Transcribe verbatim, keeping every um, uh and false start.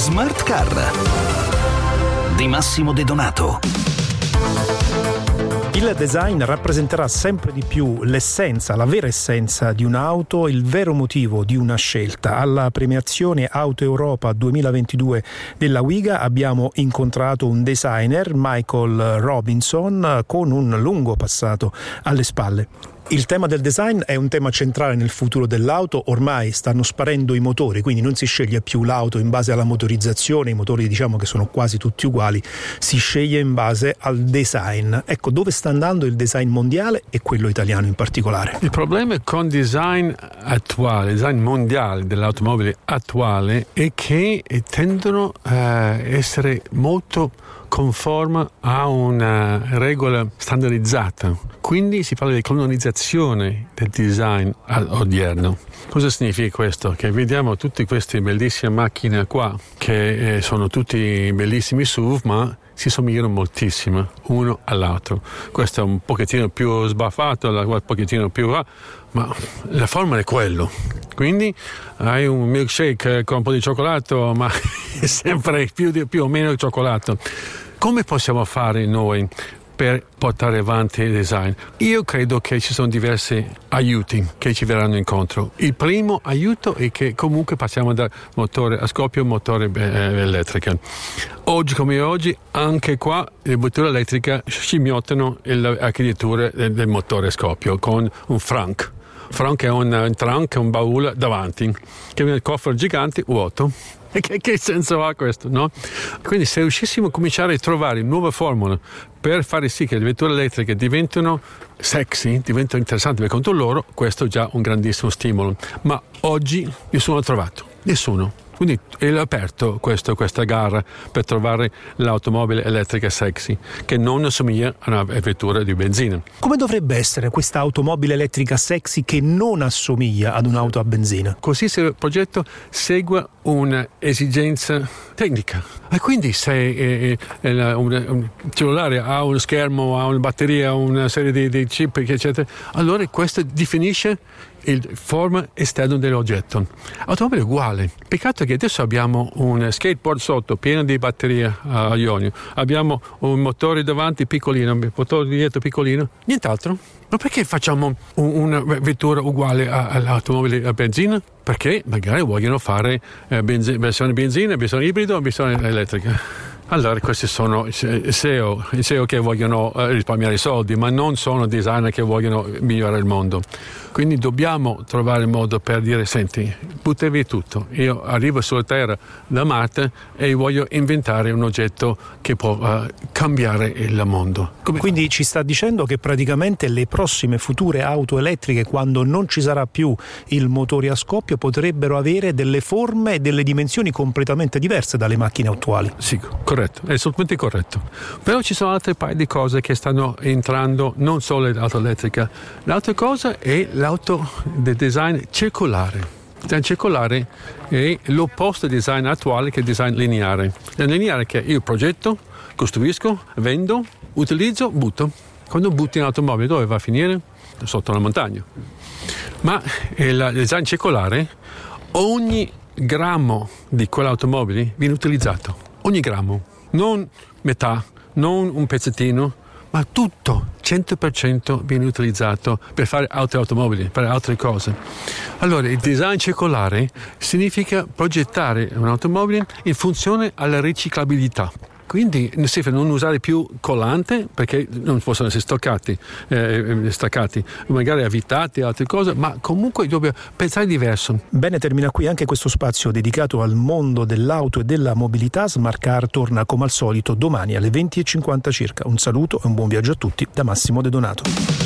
Smart Car di Massimo De Donato. Il design rappresenterà sempre di più l'essenza, la vera essenza di un'auto, il vero motivo di una scelta. Alla premiazione Auto Europa duemilaventidue della WIGA abbiamo incontrato un designer, Michael Robinson, con un lungo passato alle spalle. Il tema del design è un tema centrale nel futuro dell'auto, ormai stanno sparendo i motori, quindi non si sceglie più l'auto in base alla motorizzazione, i motori diciamo che sono quasi tutti uguali, si sceglie in base al design. Ecco, dove sta andando il design mondiale e quello italiano in particolare? Il problema con il design attuale, il design mondiale dell'automobile attuale è che tendono a essere molto conforme a una regola standardizzata. Quindi si parla di colonizzazione del design odierno. Cosa significa questo? Che vediamo tutte queste bellissime macchine qua, che eh, sono tutti bellissimi S U V, ma si somigliano moltissimo uno all'altro. Questo è un pochettino più sbaffato, un pochettino più là, ma la forma è quello. Quindi hai un milkshake con un po' di cioccolato, ma è sempre più, di, più o meno cioccolato. Come possiamo fare noi per portare avanti il design? Io credo che ci sono diversi aiuti che ci verranno incontro. Il primo aiuto è che comunque passiamo da motore a scoppio a motore eh, elettrica. Oggi come oggi, anche qua le vetture elettriche scimmiottano l'architettura del, del motore a scoppio con un Frank. Frank è un, un trunk, un baule davanti, che è un cofano gigante vuoto. E che, che senso ha questo, no? Quindi se riuscissimo a cominciare a trovare nuove formule per fare sì che le vetture elettriche diventino sexy, diventano interessanti per conto loro, questo è già un grandissimo stimolo. Ma oggi nessuno ha trovato, nessuno. Quindi è aperto questo, questa gara per trovare l'automobile elettrica sexy che non assomiglia a una vettura di benzina. Come dovrebbe essere questa automobile elettrica sexy che non assomiglia ad un'auto a benzina? Così se il progetto segue un'esigenza tecnica. E quindi se eh, eh, un, un cellulare ha uno schermo, ha una batteria, una serie di, di chip, eccetera, allora questo definisce il forma esterno dell'oggetto. Automobile è uguale. Peccato che adesso abbiamo un skateboard sotto pieno di batteria a ionio, abbiamo un motore davanti piccolino, un motore dietro piccolino, nient'altro. Ma perché facciamo un, una vettura uguale a, all'automobile a benzina? Perché magari vogliono fare eh, benzi- versione benzina, versione ibrido, versione elettrica. Allora questi sono i S E O, i S E O che vogliono eh, risparmiare i soldi, ma non sono designer che vogliono migliorare il mondo. Quindi dobbiamo trovare il modo per dire, senti, butta via tutto. Io arrivo sulla Terra da Marte e voglio inventare un oggetto che può uh, cambiare il mondo. Come... Quindi ci sta dicendo che praticamente le prossime future auto elettriche, quando non ci sarà più il motore a scoppio, potrebbero avere delle forme e delle dimensioni completamente diverse dalle macchine attuali. Sì, corretto, è assolutamente corretto. Però ci sono altre paio di cose che stanno entrando, non solo l'auto elettrica. L'altra cosa è l'auto del design circolare. Il design circolare è l'opposto del design attuale che è il design lineare. Il lineare è che io progetto, costruisco, vendo, utilizzo, butto. Quando butti un'automobile dove va a finire? Sotto una montagna. Ma il design circolare, ogni grammo di quell'automobile viene utilizzato. Ogni grammo. Non metà, non un pezzettino, ma tutto, cento per cento viene utilizzato per fare altre automobili, per altre cose. Allora, il design circolare significa progettare un'automobile in funzione alla riciclabilità. Quindi si fa non usare più collante perché non possono essere stoccati, eh, staccati, magari avvitati, altre cose, ma comunque dobbiamo pensare diverso. Bene, termina qui anche questo spazio dedicato al mondo dell'auto e della mobilità. Smart Car torna come al solito domani alle venti e cinquanta circa. Un saluto e un buon viaggio a tutti da Massimo De Donato.